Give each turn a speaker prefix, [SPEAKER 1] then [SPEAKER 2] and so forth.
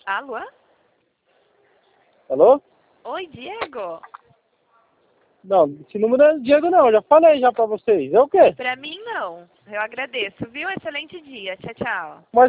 [SPEAKER 1] Alô?
[SPEAKER 2] Alô?
[SPEAKER 1] Oi, Diego.
[SPEAKER 2] Não, esse número não é Diego não, eu já falei já pra vocês. É o quê?
[SPEAKER 1] Pra mim, não. Eu agradeço, viu? Excelente dia. Tchau, tchau.
[SPEAKER 2] Mas